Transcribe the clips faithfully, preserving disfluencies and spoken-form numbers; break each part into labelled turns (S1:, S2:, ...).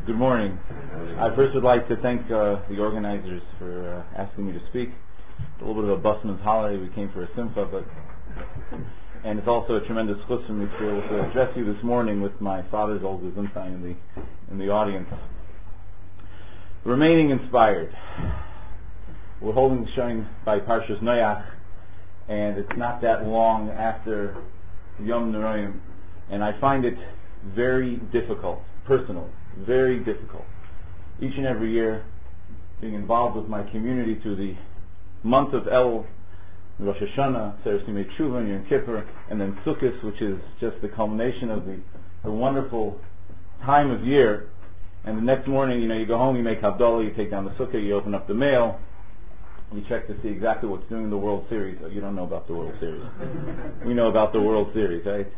S1: Good morning. I first would like to thank uh, the organizers for uh, asking me to speak. It's a little bit of a busman's holiday. We came for a simcha, but and it's also a tremendous chus for me to be able to address you this morning with my father's old gesundheit in the in the audience. Remaining inspired. We're holding the showing by Parshas Noach, and it's not that long after Yom Noraim, and I find it very difficult, personally, very difficult. Each and every year, being involved with my community through the month of El, Rosh Hashanah, Seres Yimei Tshuva, Yom Kippur, and then Sukkot, which is just the culmination of the, the wonderful time of year. And the next morning, you know, you go home, you make Havdalah, you take down the Sukkah, you open up the mail, you check to see exactly what's doing in the World Series. Oh, you don't know about the World Series. We know about the World Series, right?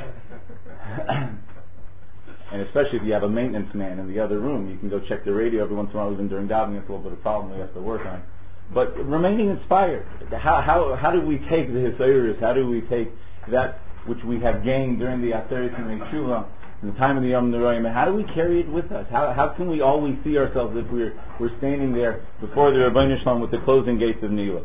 S1: And especially if you have a maintenance man in the other room, you can go check the radio every once in a while. Even during davening, it's a little bit of a problem we have to work on. But remaining inspired. How how how do we take the Hisayrus? How do we take that which we have gained during the Seres Yimei Tshuva, in the time of the Yom Noraim, and how do we carry it with us? How how can we always see ourselves if we're we're standing there before the Rebbeinu Shalom with the closing gates of Nila?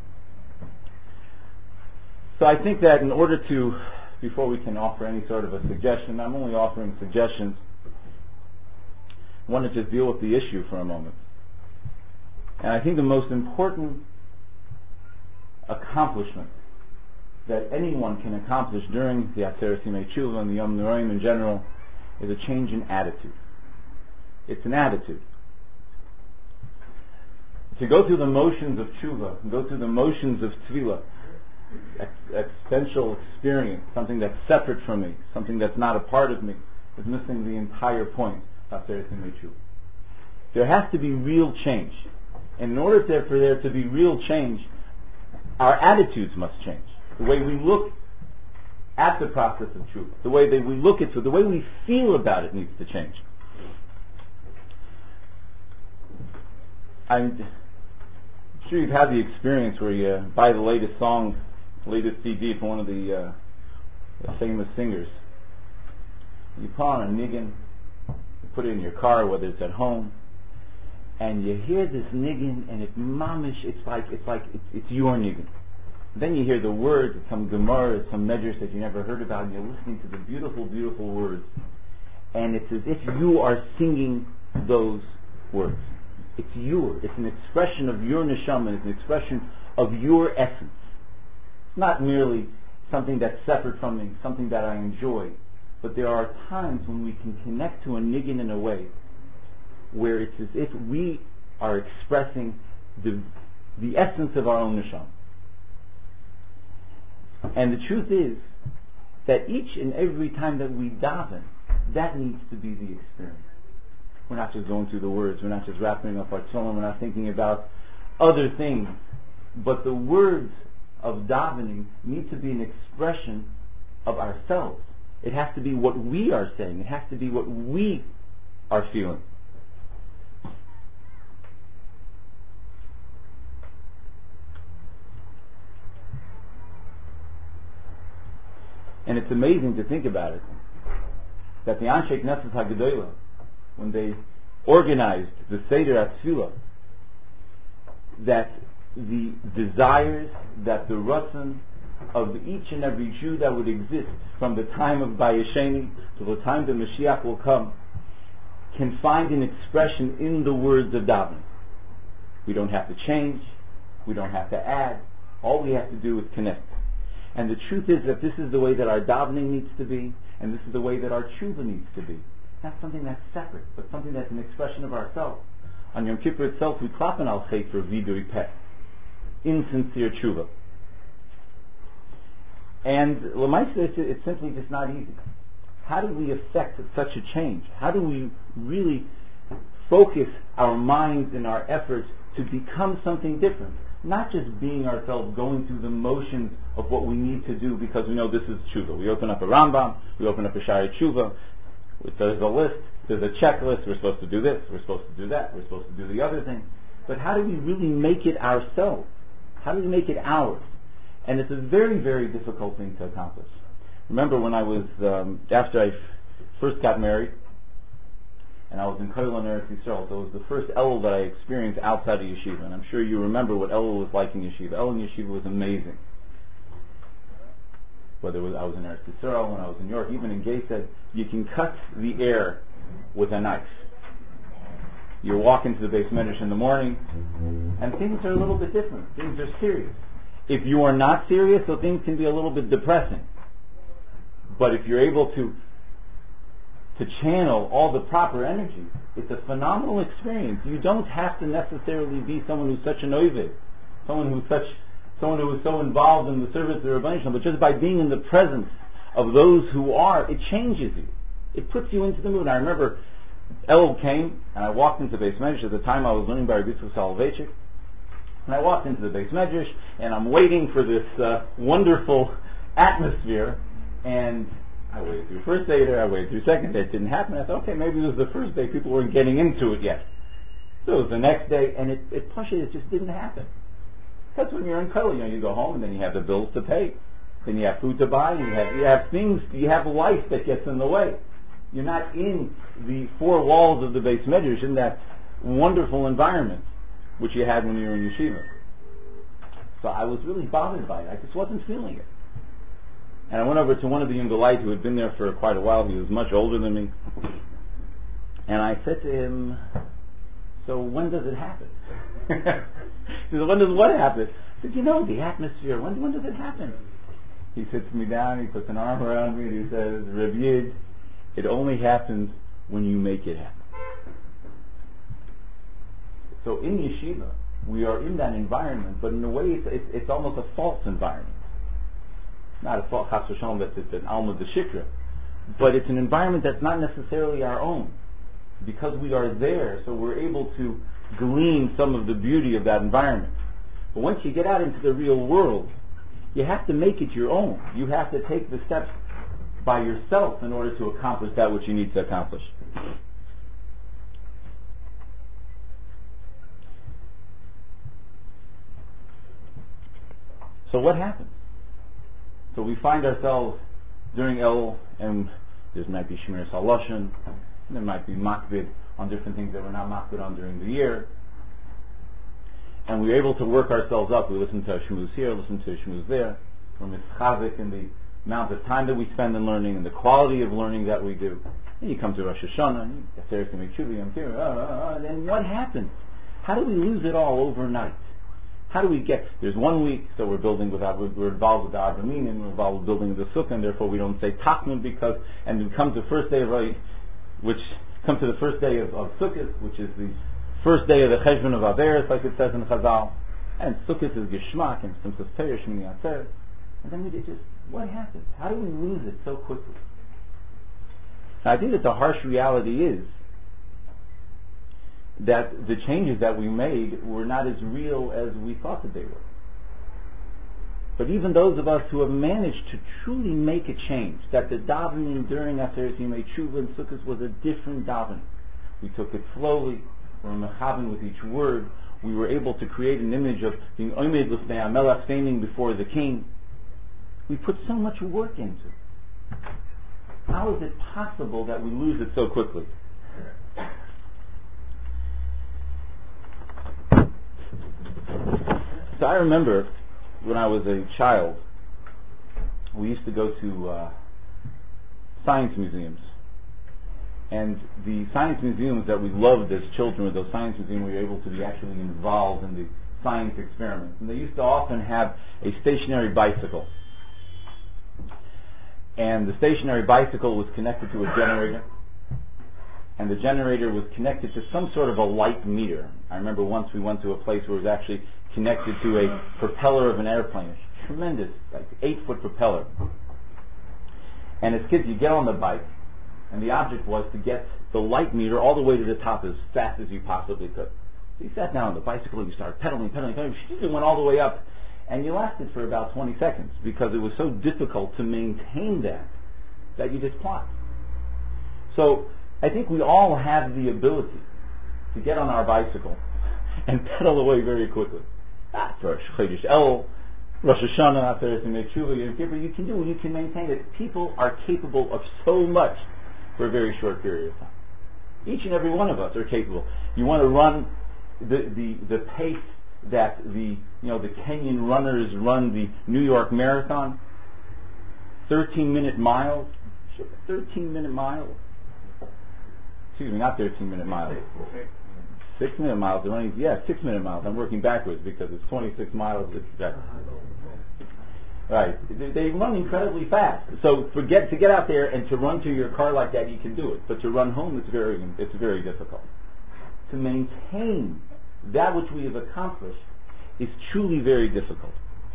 S1: So I think that in order to, before we can offer any sort of a suggestion, I'm only offering suggestions. I want to just deal with the issue for a moment. And I think the most important accomplishment that anyone can accomplish during the Seres Yimei Tshuva and the Yom Noraim in general is a change in attitude. It's an attitude. To go through the motions of Tshuva, and go through the motions of Tefillah, existential experience, something that's separate from me, something that's not a part of me, is missing the entire point of Seres Yimei Tshuva. There has to be real change. And in order for there to be real change, our attitudes must change. The way we look at the process of Tshuva, the way that we look at it, the way we feel about it needs to change. I'm sure you've had the experience where you buy the latest song, latest C D from one of the, uh, the famous singers. You put on a niggin, you put it in your car, whether it's at home, and you hear this niggin, and it's mamish. It's like it's like it's, it's your niggin. Then you hear the words, it's some Gemara, it's some measures that you never heard about, and you're listening to the beautiful, beautiful words, and it's as if you are singing those words. It's your, it's an expression of your neshama, it's an expression of your essence. It's not merely something that's separate from me, something that I enjoy, but there are times when we can connect to a niggin in a way where it's as if we are expressing the the essence of our own neshama. And the truth is that each and every time that we daven, that needs to be the experience. We're not just going through the words, we're not just wrapping up our tefillin, we're not thinking about other things, but the words of davening need to be an expression of ourselves. It has to be what we are saying, it has to be what we are feeling. And it's amazing to think about it, that the Anshe Knesset HaGedolah, when they organized the Seder HaTfilah, that the desires, that the ratzon of each and every Jew that would exist from the time of Bayesheni to the time the Mashiach will come, can find an expression in the words of davening. We don't have to change, we don't have to add, all we have to do is connect. And the truth is that this is the way that our davening needs to be, and this is the way that our tshuva needs to be. Not something that's separate, but something that's an expression of ourselves. On Yom Kippur itself, we klappen al chet for vidui peh, insincere tshuva. And l'maisa, it's, it's simply just not easy. How do we affect such a change? How do we really focus our minds and our efforts to become something different? Not just being ourselves, going through the motions of what we need to do because we know this is tshuva. We open up a Rambam, we open up a Shari Tshuva, there's a list, there's a checklist, we're supposed to do this, we're supposed to do that, we're supposed to do the other thing. But how do we really make it ourselves? How do we make it ours? And it's a very, very difficult thing to accomplish. Remember when I was, um, after I f- first got married, and I was in Koil and Eretz Yisrael. So it was the first Elul that I experienced outside of yeshiva. And I'm sure you remember what Elul was like in yeshiva. Elul in yeshiva was amazing. Whether it was, I was in Eretz Yisrael, when I was in New York, even in Gay-Sed, you can cut the air with a knife. You walk into the Beis Medrash in the morning, and things are a little bit different. Things are serious. If you are not serious, so things can be a little bit depressing. But if you're able to to channel all the proper energy, it's a phenomenal experience. You don't have to necessarily be someone who's such an oived, someone who's such someone who is so involved in the service of the Rebbeinu Shalom, but just by being in the presence of those who are, it changes you. It puts you into the mood. And I remember Elul came, and I walked into the Beis Medrash. At the time I was learning by Rabbi Yitzchak Soloveitchik. And I walked into the Beis Medrash, and I'm waiting for this uh, wonderful atmosphere, and I waited through first day there, I waited through second day, it didn't happen. I thought, okay, maybe it was the first day, people weren't getting into it yet. So it was the next day, and it, it pushed it, it just didn't happen. Because when you're in Koil, you know, you go home, and then you have the bills to pay, then you have food to buy, you have, you have things, you have life that gets in the way. You're not in the four walls of the Beis Medrash, in that wonderful environment which you had when you were in yeshiva. So I was really bothered by it. I just wasn't feeling it. And I went over to one of the Yungalite who had been there for quite a while. He was much older than me. And I said to him, so when does it happen? He said, when does what happen? I said, you know, the atmosphere, when, when does it happen? He sits me down, he puts an arm around me, and he says, Reb Yid, it only happens when you make it happen. So in yeshiva, we are in that environment, but in a way it's, it's, it's almost a false environment. Not a false, chas v'shalom, that it's an alma d'shikra, but it's an environment that's not necessarily our own. Because we are there, so we're able to glean some of the beauty of that environment. But once you get out into the real world, you have to make it your own. You have to take the steps by yourself in order to accomplish that which you need to accomplish. So what happens? So we find ourselves during Elul, and there might be Shemiras HaLashon, there might be makbid on different things that we're not makbid on during the year, and we're able to work ourselves up. We listen to a shmuz here, listen to a shmuz there. We're mischazik in the amount of time that we spend in learning and the quality of learning that we do. And you come to Rosh Hashanah, and you and what happens? How do we lose it all overnight? How do we get? There's one week, so we're building with we're involved with the Arbamin, and we're involved with building the Sukkah, and therefore we don't say Tachnun because, and we come to the first day of which comes to the first day of, of Sukkot, which is the first day of the Cheshvan of Averes, like it says in Chazal, and Sukkot is Geshmak and Simchas Torah Shmini Atzeres, and then we just what happens? How do we lose it so quickly? Now, I think that the harsh reality is that the changes that we made were not as real as we thought that they were. But even those of us who have managed to truly make a change, that the davening during Aseret Yimei Tshuva and Sukkot was a different davening. We took it slowly, we were mechaben with each word, we were able to create an image of being Omed L'fnei HaMelech, standing before the king. We put so much work into it. How is it possible that we lose it so quickly? So I remember when I was a child, we used to go to uh, science museums. And the science museums that we loved as children were those science museums where we were able to be actually involved in the science experiments. And they used to often have a stationary bicycle. And the stationary bicycle was connected to a generator. And the generator was connected to some sort of a light meter. I remember once we went to a place where it was actually connected to a propeller of an airplane. A tremendous, like eight foot propeller. And as kids, you get on the bike, and the object was to get the light meter all the way to the top as fast as you possibly could. So you sat down on the bicycle, you started pedaling, pedaling, pedaling, you went all the way up, and you lasted for about twenty seconds because it was so difficult to maintain that, that you just plopped. So I think we all have the ability to get on our bicycle and pedal away very quickly. Ah, for Chodesh Elul, Rosh Hashanah, Aseret Yimei Tshuva, Yom Kippur, you can do it, you can maintain it. People are capable of so much for a very short period of time. Each and every one of us are capable. You want to run the, the, the pace that the you know the Kenyan runners run the New York Marathon, thirteen minute miles, thirteen minute miles. Excuse me, not thirteen minute miles. Six minute miles. They're running, yeah, six minute miles. I'm working backwards because it's twenty-six miles. Right. They, they run incredibly fast. So forget to get out there and to run to your car like that, you can do it. But to run home, it's very, it's very difficult. To maintain that which we have accomplished is truly very difficult.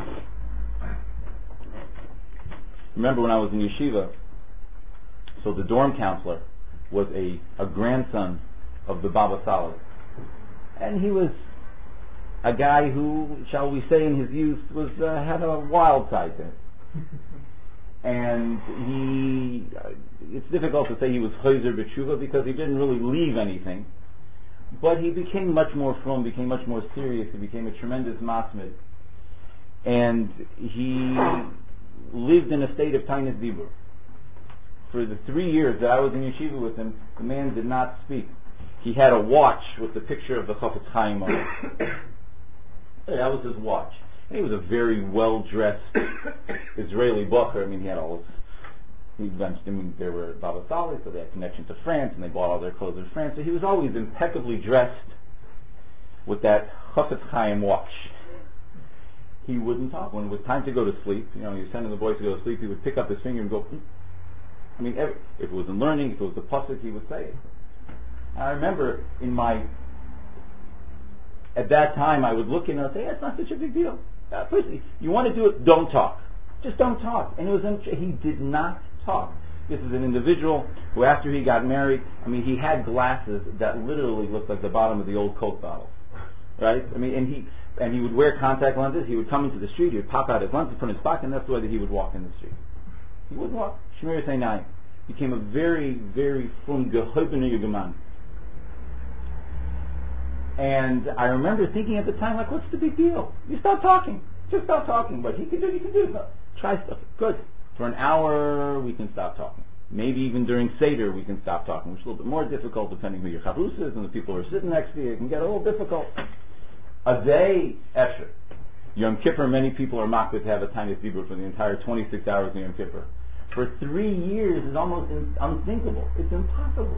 S1: Remember when I was in yeshiva, so the dorm counselor was a, a grandson of the Baba Saleh. And he was a guy who, shall we say, in his youth, was uh, had a wild side to him. And he, uh, it's difficult to say he was chayzer b'tshuva because he didn't really leave anything. But he became much more frum, became much more serious. He became a tremendous masmid. And he lived in a state of tainus dibur. For the three years that I was in yeshiva with him, the man did not speak. He had a watch with the picture of the Chafetz Chaim on it. That was his watch. And he was a very well-dressed Israeli bacher. I mean, he had all his... He went, I mean, there were Baba Saleh, so they had connection to France, and they bought all their clothes in France. So he was always impeccably dressed with that Chafetz Chaim watch. He wouldn't talk. When it was time to go to sleep, you know, he was sending the boys to go to sleep, he would pick up his finger and go... Mm. I mean, every, if it was in learning, if it was the pasuk, he would say it. And I remember in my... At that time, I would look in and I'd say, yeah, it's not such a big deal. Uh, first, you want to do it, don't talk. Just don't talk. And it was he did not talk. This is an individual who, after he got married, I mean, he had glasses that literally looked like the bottom of the old Coke bottle, right? I mean, and he and he would wear contact lenses. He would come into the street. He would pop out his lenses, put in his pocket, and that's the way that he would walk in the street. He would walk. Shmir Seinai became a very, very frum gehobener Yugeman. And I remember thinking at the time, like, what's the big deal? You stop talking. Just stop talking. What he can do, you can do. Try stuff. Good. For an hour, we can stop talking. Maybe even during Seder, we can stop talking, which is a little bit more difficult depending who your chavus is and the people who are sitting next to you. It can get a little difficult. A day, Esher. Yom Kippur, many people are mocked to have a tiny zibur for the entire twenty-six hours of Yom Kippur. For three years is almost in, unthinkable. It's impossible.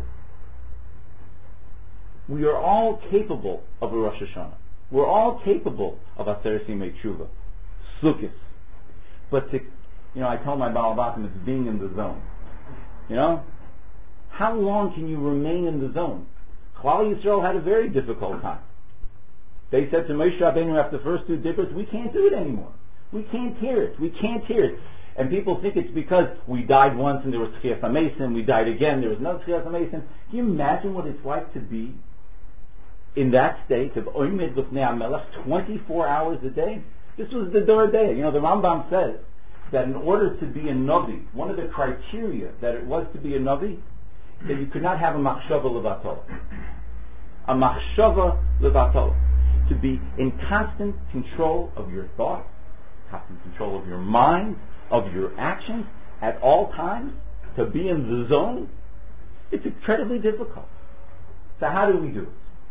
S1: We are all capable of a Rosh Hashanah. We're all capable of Aseret Yimei Tshuva, Sukkot. But to, you know, I tell my Baal Batim, it's being in the zone. You know? How long can you remain in the zone? Klal Yisrael had a very difficult time. They said to Moshe Rabbeinu after the first two dippers, we can't do it anymore. We can't hear it. We can't hear it. And people think it's because we died once and there was Tchias HaMesim, we died again, there was no Tchias HaMesim. Can you imagine what it's like to be in that state of Oymid Lifnei HaMelech twenty-four hours a day? This was the Dor Deah. You know, the Rambam says that in order to be a Navi, one of the criteria that it was to be a Navi, that you could not have a Machshava Levatol. A Machshava Levatol. To be in constant control of your thoughts, constant control of your mind, of your actions, at all times, to be in the zone, it's incredibly difficult. So how do we do it?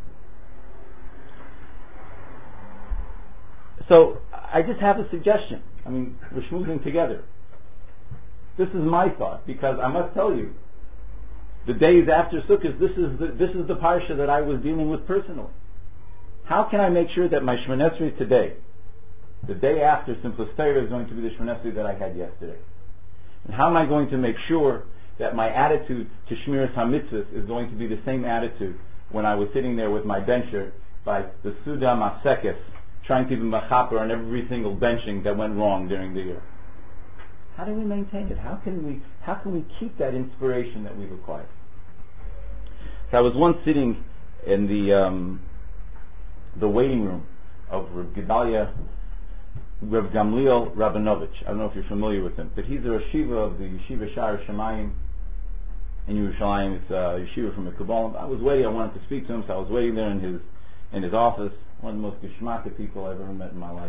S1: So I just have a suggestion. I mean, we're schmoozing together. This is my thought, because I must tell you, the days after Sukkot, this is the, this is the parsha that I was dealing with personally. How can I make sure that my Shemon Esrei today, the day after Simchas Torah, is going to be the Shemon Esrei that I had yesterday? And how am I going to make sure that my attitude to Shmiras HaMitzvahs is going to be the same attitude when I was sitting there with my bencher by the Suda Masekes, trying to be machaper on every single benching that went wrong during the year? How do we maintain it? How can we how can we keep that inspiration that we've acquired? So I was once sitting in the um, the waiting room of Reb Gedalia, Reb Gamliel Rabinovich. I don't know if you're familiar with him, but he's a yeshiva of the Yeshiva Sha'ar Shemayim in Yerushalayim. It's a yeshiva from the Kabbalah. I was waiting. I wanted to speak to him, so I was waiting there in his in his office. One of the most geschmacked people I've ever met in my life.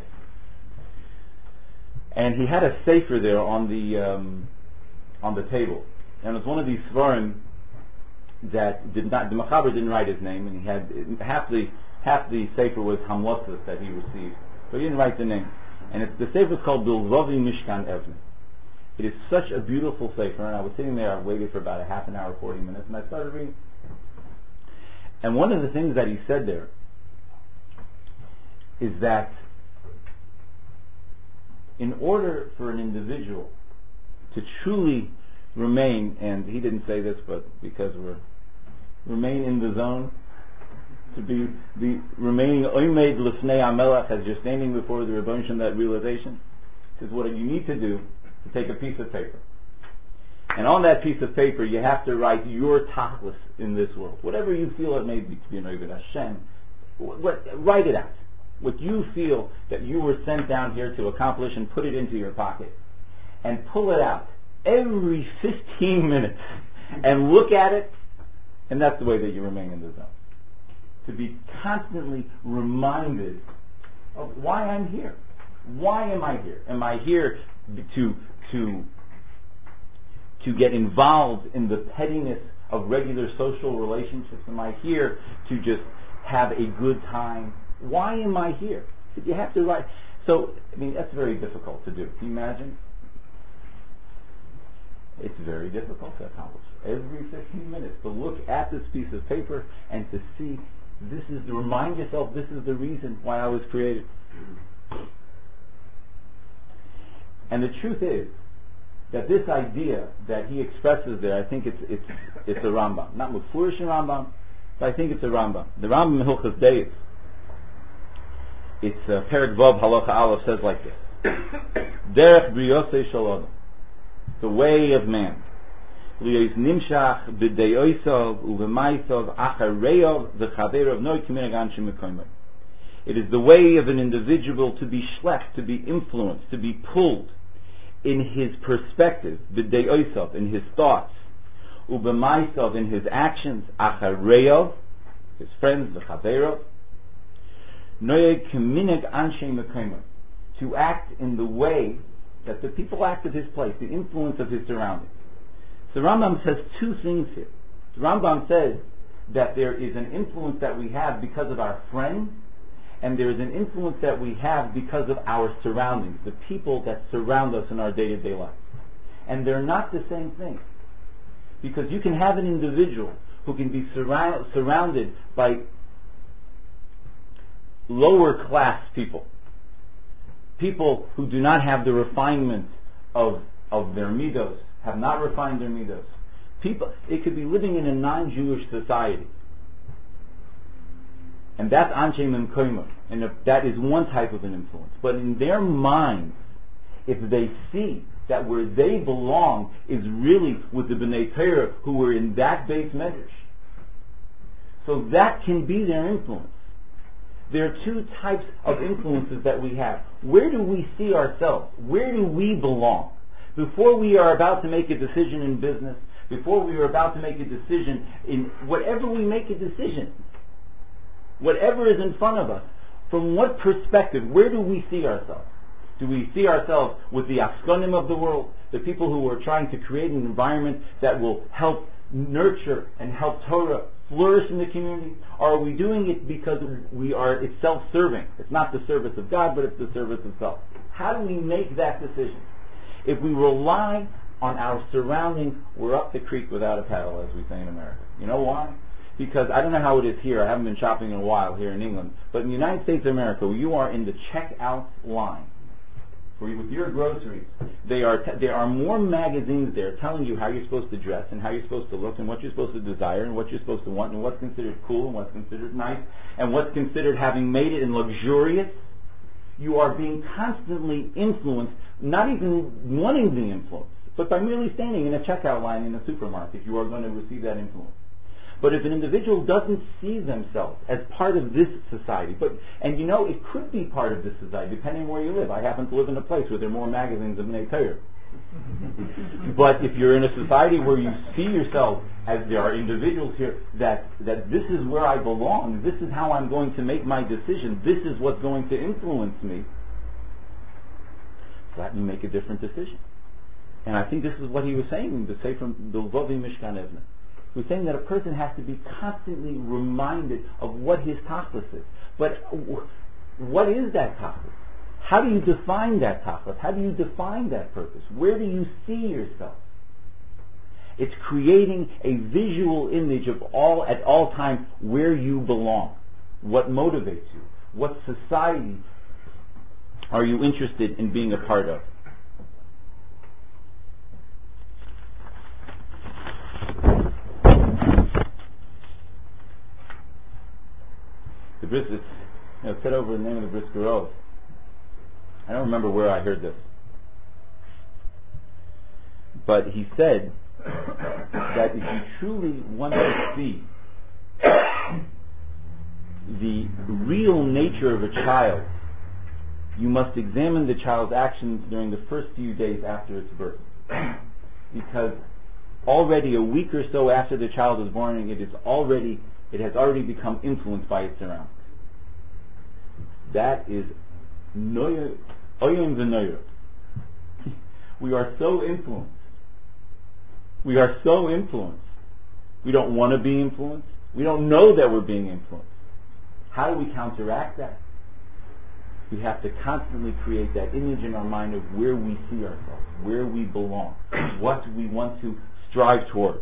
S1: And he had a sefer there on the um, on the table, and it was one of these svarim that did not, the Mechaber didn't write his name, and he had half the half the sefer was Hamlosas that he received, so he didn't write the name. And it's, the sefer is called Bilvavi Mishkan Evne. It is such a beautiful sefer, and I was sitting there, I waited for about a half an hour, forty minutes, and I started reading. And one of the things that he said there is that in order for an individual to truly remain, and he didn't say this, but because we're remain in the zone, to be the remaining oimed l'fnei hamelach, as you're standing before the Rebbeinu Shem, that realization is what you need to do, to take a piece of paper. And on that piece of paper, you have to write your tachlis in this world. Whatever you feel it may be to be an Oived Hashem, what, write it out. What you feel that you were sent down here to accomplish, and put it into your pocket. And pull it out every fifteen minutes and look at it, and that's the way that you remain in the zone. To be constantly reminded of why I'm here. Why am I here? Am I here to to to get involved in the pettiness of regular social relationships? Am I here to just have a good time? Why am I here? You have to write. So, I mean, that's very difficult to do. Can you imagine? It's very difficult to accomplish. Every fifteen minutes to look at this piece of paper and to see, this is, to remind yourself, this is the reason why I was created. And the truth is that this idea that he expresses there, I think it's it's it's a Rambam, not Mefurish in Rambam, but I think it's a Rambam. The Rambam in Hilchos Deis, it's uh, Perek Vav Halacha Aleph, says like this: Derech briyosei shel adam, the way of man, liyos nimshach b'deyosav uv'maisav achareyav v'chaveirav noi k'minhag anshei mekoimei. It is the way of an individual to be schlepped, to be influenced, to be pulled in his perspective, b'deyosav, in his thoughts, uv'maisav, in his actions, achareyav, his friends, v'chaveirav, noi k'minhag anshei mekoimei, to act in the way that the people act of his place, the influence of his surroundings. So Rambam says two things here. The Rambam says that there is an influence that we have because of our friends, and there is an influence that we have because of our surroundings, the people that surround us in our day-to-day life. And they're not the same thing. Because you can have an individual who can be surround, surrounded by lower class people, people who do not have the refinement of of their midos, have not refined their midos. People, it could be living in a non-Jewish society, and that's Anshe Memkoimah, and if that is one type of an influence. But in their minds, if they see that where they belong is really with the B'nai Torah who were in that base medrash, so that can be their influence. There are two types of influences that we have. Where do we see ourselves? Where do we belong? Before we are about to make a decision in business, before we are about to make a decision in whatever we make a decision, whatever is in front of us, from what perspective, where do we see ourselves? Do we see ourselves with the Afskonim of the world, the people who are trying to create an environment that will help nurture and help Torah flourish in the community? Or are we doing it because we are, it's self-serving? It's not the service of God, but it's the service of self. How do we make that decision? If we rely on our surroundings, we're up the creek without a paddle, as we say in America. You know why? Because I don't know how it is here. I haven't been shopping in a while here in England. But in the United States of America, you are in the checkout line for with your groceries. They are t- there are more magazines there telling you how you're supposed to dress and how you're supposed to look and what you're supposed to desire and what you're supposed to want and what's considered cool and what's considered nice and what's considered having made it and luxurious. You are being constantly influenced, not even wanting the influence, but by merely standing in a checkout line in a supermarket, you are going to receive that influence. But if an individual doesn't see themselves as part of this society, but and you know, it could be part of this society depending on where you live. I happen to live in a place where there are more magazines than B'nai Torah. But if you're in a society where you see yourself as there are individuals here that that this is where I belong, this is how I'm going to make my decision, this is what's going to influence me, so that you make a different decision. And I think this is what he was saying to say from the Bilvavi Mishkan Evne. We're saying that a person has to be constantly reminded of what his tachlis is. But what is that tachlis? How do you define that tachlis? How do you define that purpose? Where do you see yourself? It's creating a visual image of all, at all times, where you belong. What motivates you? What society are you interested in being a part of? The Bris, it's, you know, said over the name of the Brisker Rov. I don't remember where I heard this, but he said that if you truly want to see the real nature of a child, you must examine the child's actions during the first few days after its birth. Because already a week or so after the child is born, it is already it has already become influenced by its surroundings. That is oyim v'noyer. We are so influenced. We are so influenced. We don't want to be influenced. We don't know that we're being influenced. How do we counteract that? We have to constantly create that image in our mind of where we see ourselves, where we belong, what we want to strive towards.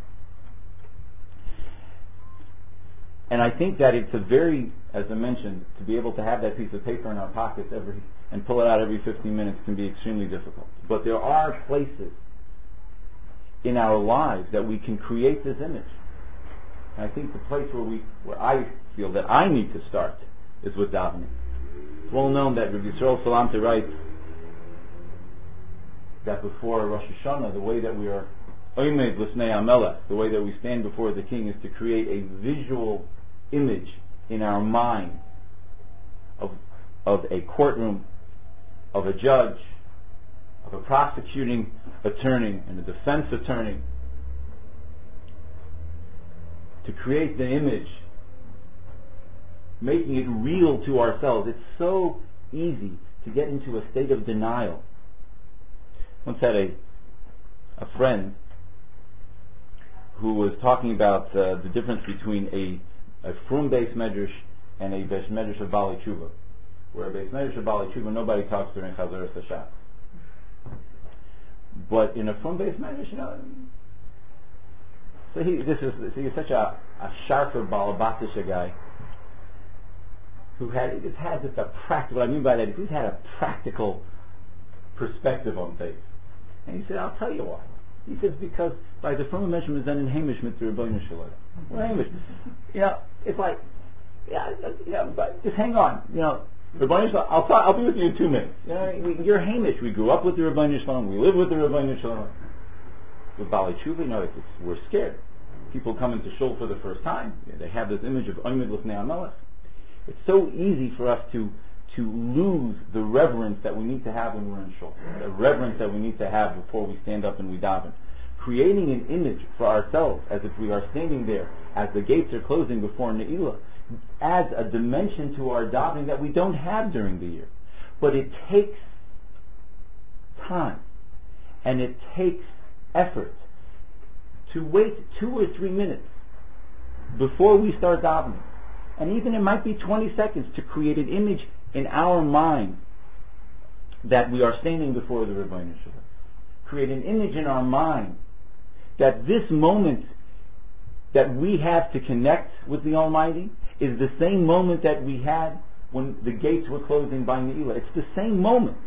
S1: And I think that it's a very, as I mentioned, to be able to have that piece of paper in our pockets every and pull it out every fifteen minutes can be extremely difficult. But there are places in our lives that we can create this image. And I think the place where we, where I feel that I need to start is with davening. It's well known that Rabbi Yisrael Salamter writes that before Rosh Hashanah, the way that we are oimed l'snei HaMelech, the way that we stand before the king, is to create a visual image in our mind of of a courtroom, of a judge, of a prosecuting attorney and a defense attorney. To create the image, making it real to ourselves. It's so easy to get into a state of denial. Once had a a friend who was talking about uh, the difference between a, a frum-based medrash and a beis medrash of Bali Tshuva. Where a beis medrash of Bali Tshuva, nobody talks during Chazaras HaShabbat. But in a frum-based medrash, you know, so he this is so he's such a a sharper Balabatisha guy who had just had just a practical. What I mean by that is he's had a practical perspective on things. And he said, "I'll tell you why." He says, because by the former measurement is done in Hamish Mitzvah Rebbeinu Shalom. Well, Hamish, you know, it's like, yeah, you know, but just hang on, you know, Rebbeinu Shalom. I'll talk, I'll be with you in two minutes. You know, you're Hamish. We grew up with the Rebbeinu Shalom. We live with the Rebbeinu Shalom. With Bali Tshuva, you know, it's, it's, we're scared. People come into shul for the first time. You know, they have this image of Oimid L'fnei HaMelech. It's so easy for us to to lose the reverence that we need to have when we're in shul, the reverence that we need to have before we stand up and we daven. Creating an image for ourselves as if we are standing there as the gates are closing before Ne'ilah adds a dimension to our davening that we don't have during the year. But it takes time and it takes effort to wait two or three minutes before we start davening. And even it might be twenty seconds to create an image in our mind that we are standing before the Rebbeinu Shalom. Create an image in our mind that this moment that we have to connect with the Almighty is the same moment that we had when the gates were closing by Ne'ilah. It's the same moment,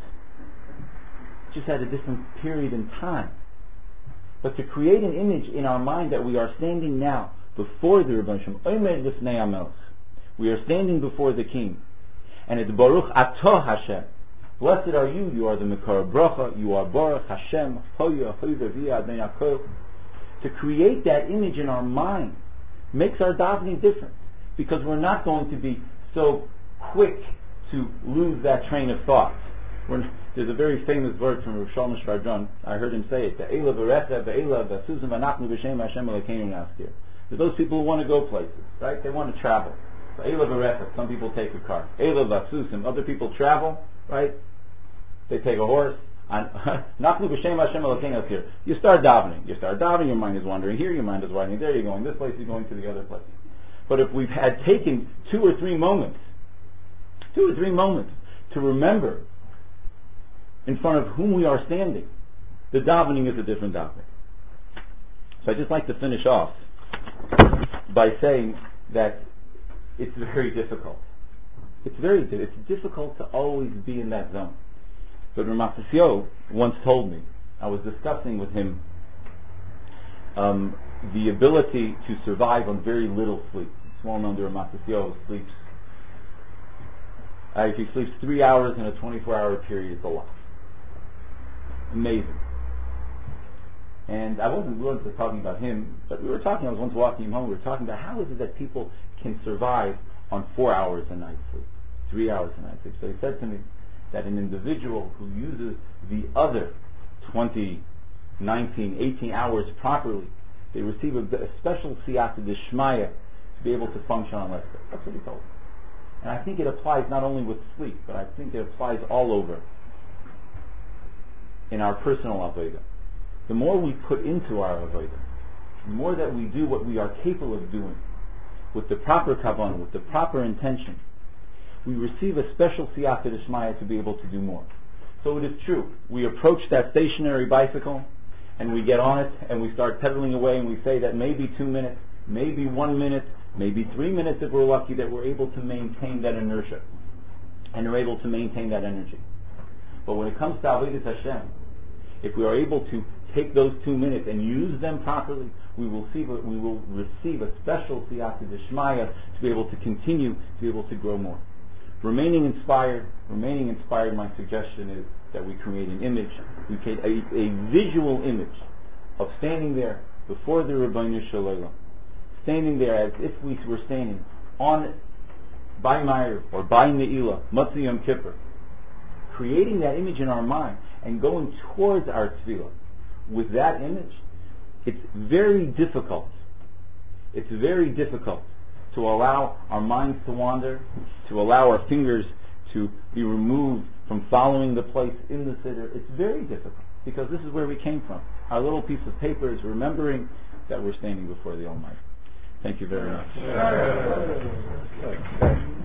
S1: just at a different period in time. But to create an image in our mind that we are standing now before the Rebbeinu Shalom, Omer L'fnei HaMelech, we are standing before the King. And it's Baruch Atah Hashem. Blessed are you, you are the Mekor Bracha, you are Baruch Hashem, Hoya, Hoya, Adonai Yaakov. To create that image in our mind makes our davening different. Because we're not going to be so quick to lose that train of thought. We're, there's a very famous word from Rav Shalom Shvardron. I heard him say it. Ve'ela v'recha, ve'ela v'suzim v'anachnu b'shem Hashem Elokeinu naskir. There's those people who want to go places, right? They want to travel. Ve'ela v'recha, some people take a car. Eila v'suzim, other people travel, right? They take a horse. Nachlu b'shem Hashem Elokeinu here. You start davening. You start davening. Your mind is wandering here. Your mind is wandering there. You're going this place. You're going to the other place. But if we've had taken two or three moments, two or three moments to remember in front of whom we are standing, the davening is a different davening. So I'd just like to finish off by saying that it's very difficult. It's very it's difficult to always be in that zone. But Ramasio once told me, I was discussing with him um, the ability to survive on very little sleep. It's well known that Ramasio sleeps, uh, if he sleeps three hours in a twenty-four hour period, it's a lot. Amazing. And I wasn't really just talking about him, but we were talking, I was once walking him home, we were talking about how is it that people can survive on four hours a night sleep, three hours a night sleep. So he said to me that an individual who uses the other twenty, nineteen, eighteen hours properly, they receive a, a special siyata d'shmaya to be able to function on less sleep. That's what he told me. And I think it applies not only with sleep, but I think it applies all over in our personal avodah. The more we put into our avodah, the more that we do what we are capable of doing, with the proper kavanah, with the proper intention, we receive a special siyata d'shmaya to be able to do more. So it is true, we approach that stationary bicycle, and we get on it, and we start pedaling away, and we say that maybe two minutes, maybe one minute, maybe three minutes if we're lucky, that we're able to maintain that inertia, and are able to maintain that energy. But when it comes to avodas Hashem, if we are able to take those two minutes and use them properly, we will see we will receive a special siyata d'shmaya to be able to continue, to be able to grow more. Remaining inspired, remaining inspired, my suggestion is that we create an image, we create a, a visual image of standing there before the Ribbono Shel Olam, standing there as if we were standing on by Ma'ariv or by Ne'ilah, Motzei Yom Kippur, creating that image in our mind and going towards our tefillah. With that image, it's very difficult. It's very difficult to allow our minds to wander, to allow our fingers to be removed from following the place in the siddur. It's very difficult because this is where we came from. Our little piece of paper is remembering that we're standing before the Almighty. Thank you very much.